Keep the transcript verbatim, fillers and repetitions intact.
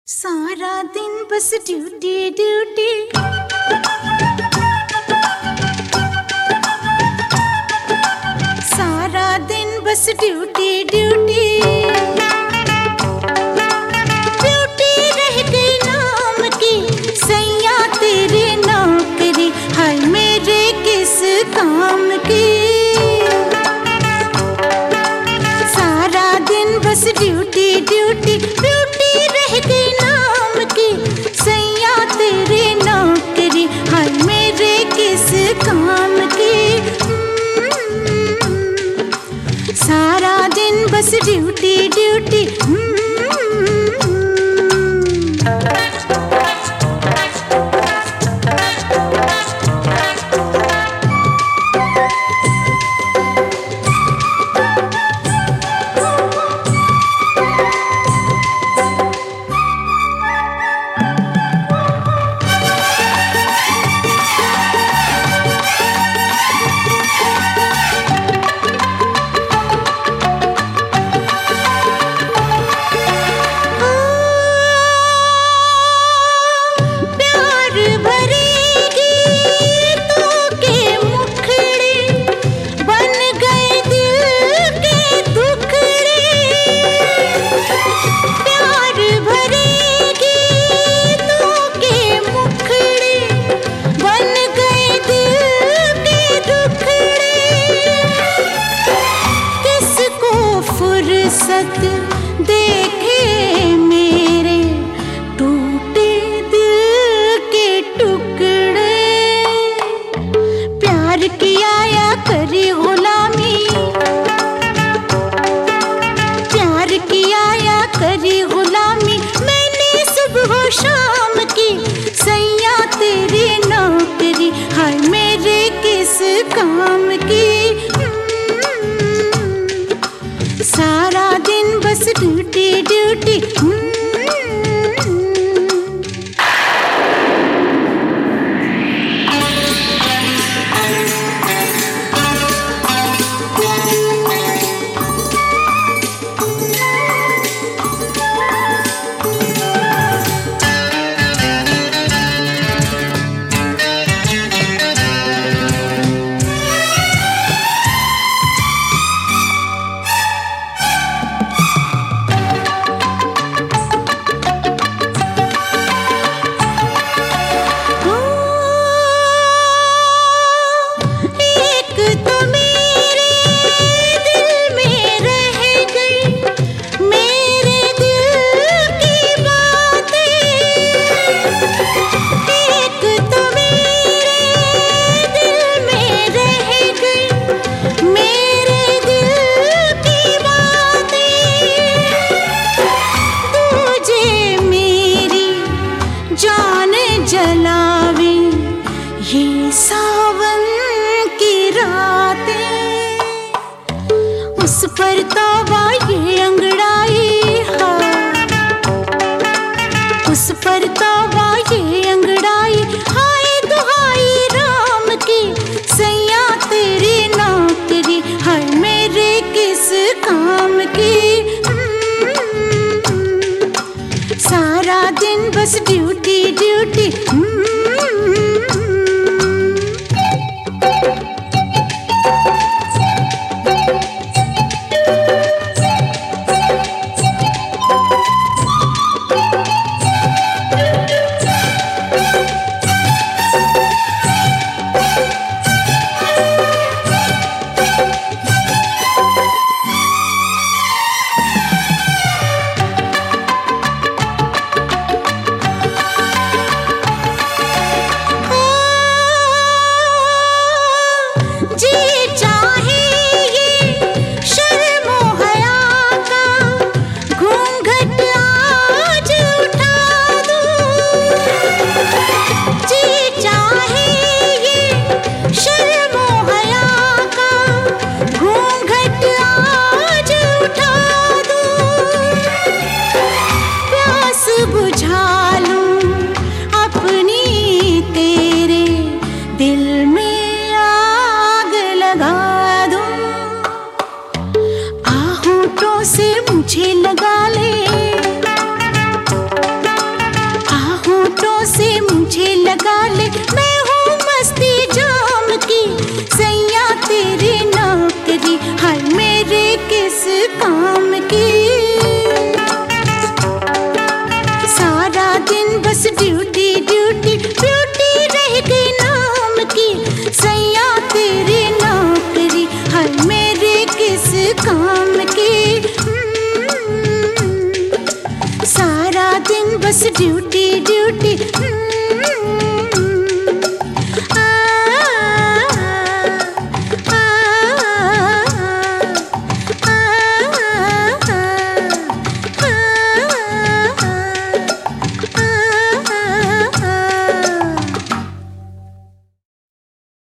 सारा दिन बस ड्यूटी ड्यूटी, सारा दिन बस ड्यूटी ड्यूटी, ड्यूटी रह गई नाम की सैया तेरी नौकरी, हाय मेरे किस काम की। सारा दिन बस ड्यूटी ड्यूटी, ड्यूटी रह गई नाम की सैया तेरी नौकरी, हाय मेरे किस काम की। सारा दिन बस ड्यूटी ड्यूटी। देखे मेरे टूटे दिल के टुकड़े, प्यार किया या करी गुलामी, प्यार किया या करी गुलामी, मैंने सुबह शाम की सैया तेरी नौकरी, हाय मेरे किस काम की। सारा दिन बस ड्यूटी ड्यूटी। जलावे ये सावन की रातें, उस पर तौबा ये अंगड़ाई, हाँ उस पर तौबा ये अंगड़ाई, हाय दुहाई राम की सैया तेरी नौकरी, हाय मेरे किस काम की। सारा दिन बस ड्यूटी ड्यूटी। लगा ले, मैं हूँ मस्ती जाम की, सैया तेरी नौकरी हाय मेरे किस काम की। सारा दिन बस ड्यूटी ड्यूटी ड्यूटी रह गई नाम की, सैया तेरी नौकरी हाय मेरे किस काम की। सारा दिन बस ड्यूटी ड्यूटी